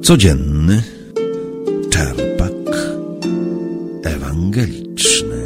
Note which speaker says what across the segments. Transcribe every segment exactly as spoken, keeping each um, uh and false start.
Speaker 1: Codzienny czerpak ewangeliczny.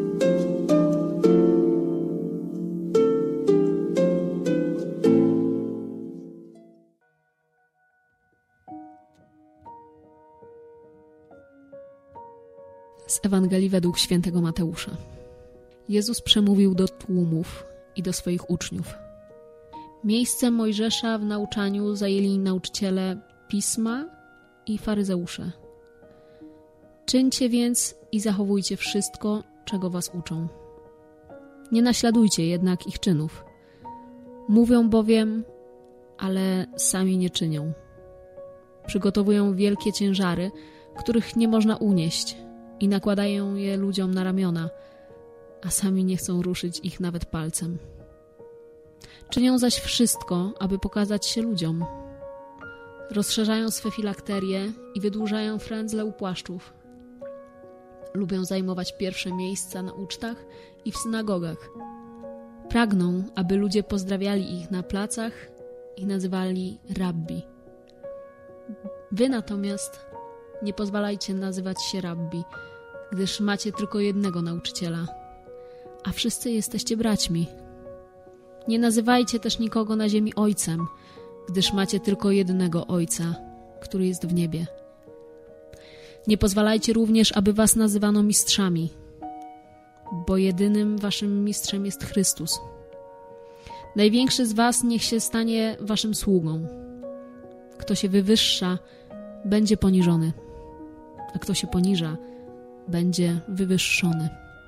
Speaker 2: Z Ewangelii według świętego Mateusza. Jezus przemówił do tłumów i do swoich uczniów. Miejsce Mojżesza w nauczaniu zajęli nauczyciele Pisma i faryzeusze. Czyńcie więc i zachowujcie wszystko, czego was uczą. Nie naśladujcie jednak ich czynów. Mówią bowiem, ale sami nie czynią. Przygotowują wielkie ciężary, których nie można unieść, i nakładają je ludziom na ramiona, a sami nie chcą ruszyć ich nawet palcem. Czynią zaś wszystko, aby pokazać się ludziom. Rozszerzają swe filakterie i wydłużają frędzle u płaszczów. Lubią zajmować pierwsze miejsca na ucztach i w synagogach. Pragną, aby ludzie pozdrawiali ich na placach i nazywali rabbi. Wy natomiast nie pozwalajcie nazywać się rabbi, gdyż macie tylko jednego nauczyciela, a wszyscy jesteście braćmi. Nie nazywajcie też nikogo na ziemi ojcem, gdyż macie tylko jednego Ojca, który jest w niebie. Nie pozwalajcie również, aby was nazywano mistrzami, bo jedynym waszym mistrzem jest Chrystus. Największy z was niech się stanie waszym sługą. Kto się wywyższa, będzie poniżony, a kto się poniża, będzie wywyższony.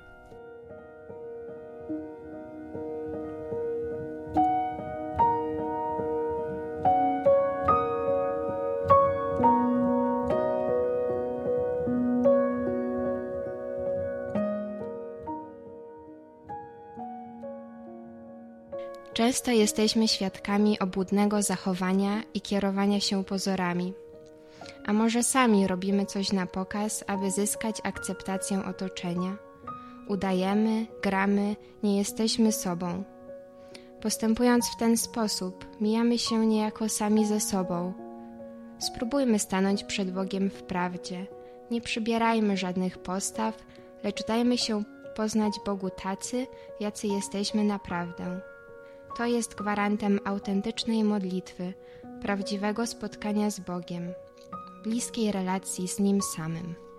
Speaker 3: Często jesteśmy świadkami obłudnego zachowania i kierowania się pozorami. A może sami robimy coś na pokaz, aby zyskać akceptację otoczenia? Udajemy, gramy, nie jesteśmy sobą. Postępując w ten sposób, mijamy się niejako sami ze sobą. Spróbujmy stanąć przed Bogiem w prawdzie. Nie przybierajmy żadnych postaw, lecz dajmy się poznać Bogu tacy, jacy jesteśmy naprawdę. To jest gwarantem autentycznej modlitwy, prawdziwego spotkania z Bogiem, bliskiej relacji z Nim samym.